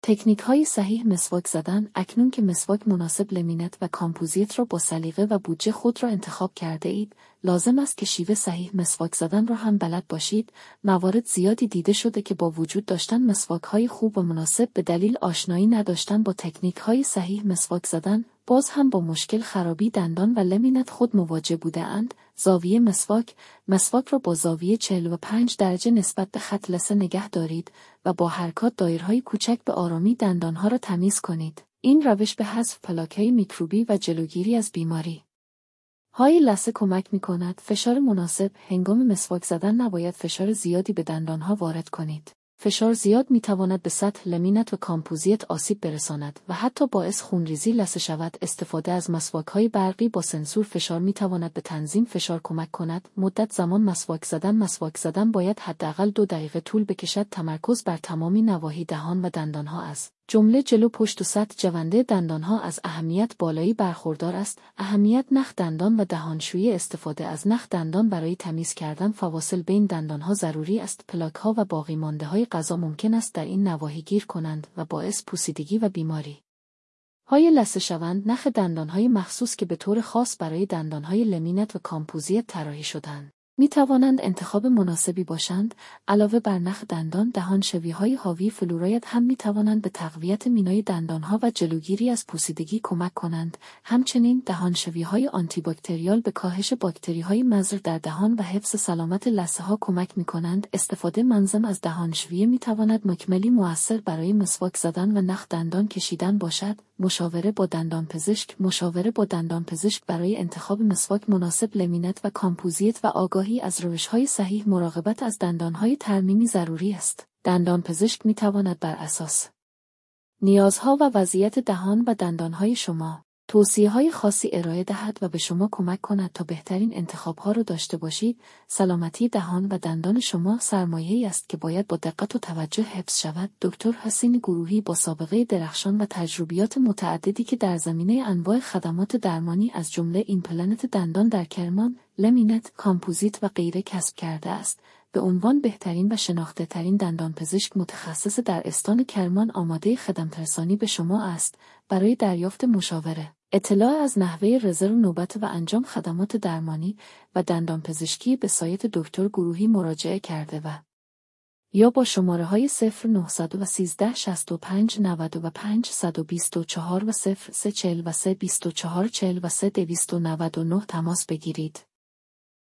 تکنیک‌های صحیح مسواک زدن. اکنون که مسواک مناسب لمینت و کامپوزیت را با سلیقه و بودجه خود را انتخاب کرده اید، لازم است که شیوه صحیح مسواک زدن را هم بلد باشید. موارد زیادی دیده شده که با وجود داشتن مسواک‌های خوب و مناسب به دلیل آشنایی نداشتن با تکنیک‌های صحیح مسواک زدن، باز هم با مشکل خرابی دندان و لمینت خود مواجه بوده‌اند. زاویه مسواک را با زاویه 45 درجه نسبت به خط لثه نگه دارید و با حرکات دایرهای کوچک به آرامی دندانها را تمیز کنید. این روش به حذف پلاک‌های میکروبی و جلوگیری از بیماری های لثه کمک می‌کند. فشار مناسب. هنگام مسواک زدن نباید فشار زیادی به دندانها وارد کنید. فشار زیاد می‌تواند به سطح لمینت و کامپوزیت آسیب برساند و حتی باعث خونریزی لثه شود. استفاده از مسواک‌های برقی با سنسور فشار می‌تواند به تنظیم فشار کمک کند. مدت زمان مسواک زدن باید حداقل 2 دقیقه طول بکشد. تمرکز بر تمامی نواحی دهان و دندانها از جمله جلو، پشت و سطح جونده دندانها از اهمیت بالایی برخوردار است. اهمیت نخ دندان و دهانشویی. استفاده از نخ دندان برای تمیز کردن فواصل بین دندانها ضروری است. پلاک‌ها و باقی مانده‌های غذا ممکن است در این نواحی گیر کنند و باعث پوسیدگی و بیماری های لثه شوند. نخ دندانهای مخصوص که به طور خاص برای دندانهای لمینت و کامپوزیت طراحی شدند می توانند انتخاب مناسبی باشند. علاوه بر نخ دندان، دهانشوی‌های حاوی فلوراید هم می توانند به تقویت مینای دندانها و جلوگیری از پوسیدگی کمک کنند. همچنین دهانشوی‌های آنتی باکتریال به کاهش باکتری‌های مضر در دهان و حفظ سلامت لثه‌ها کمک می کنند. استفاده منظم از دهانشویی می تواند مکملی مؤثر برای مسواک زدن و نخ دندان کشیدن باشد. مشاوره با دندانپزشک برای انتخاب مسواک مناسب لمینت و کامپوزیت و آگاهی از روش‌های صحیح مراقبت از دندانهای ترمیمی ضروری است. دندانپزشک می‌تواند بر اساس نیازها و وضعیت دهان و دندانهای شما توصیه‌های خاصی ارائه دهد و به شما کمک کند تا بهترین انتخاب‌ها را داشته باشید. سلامتی دهان و دندان شما سرمایه‌ای است که باید با دقت و توجه حفظ شود. دکتر حسین گروهی با سابقه درخشان و تجربیات متعددی که در زمینه انواع خدمات درمانی از جمله ایمپلنت دندان در کرمان، لمینت، کامپوزیت و غیره کسب کرده است. به عنوان بهترین و شناخته‌ترین دندانپزشک متخصص در استان کرمان آماده خدمت‌رسانی به شما است. برای دریافت مشاوره، اطلاع از نحوه رزرو نوبت و انجام خدمات درمانی و دندانپزشکی به سایت دکتر گروهی مراجعه کرده و یا با شماره‌های 0913 65 95 124 و 0343 24 43 299 تماس بگیرید.